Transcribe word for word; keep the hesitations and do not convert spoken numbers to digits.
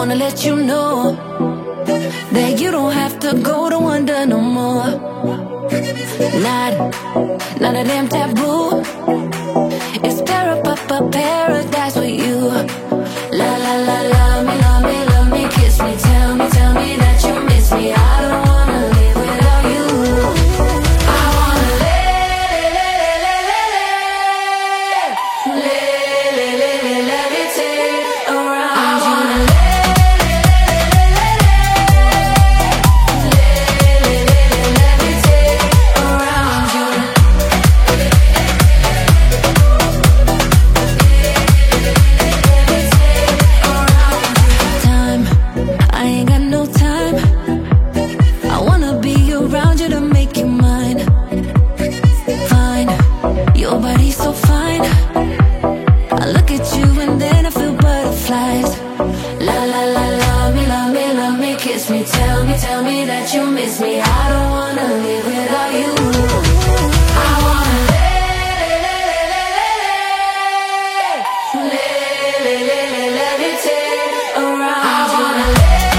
wanna let you know that you don't have to go to wonder no more. Not, not a damn taboo. It's para pa pa paradise with you. La la la, love me, love me, love me, kiss me, tell me, tell me that you miss me. I don't wanna live without you. I wanna let, let, let, let, let, let, let, let, let me take around. I wanna let, let, let, let, let, let me take around you. Time, I ain't got no time. I wanna be around you to make you mine. Fine, your body's so fine. I look at you and then I feel butterflies. La la la, love me, love me, love me, kiss me, tell me, tell me that you miss me. I don't wanna live without you. I wanna let, let, let, let, let, let, let, let me take around. I wanna let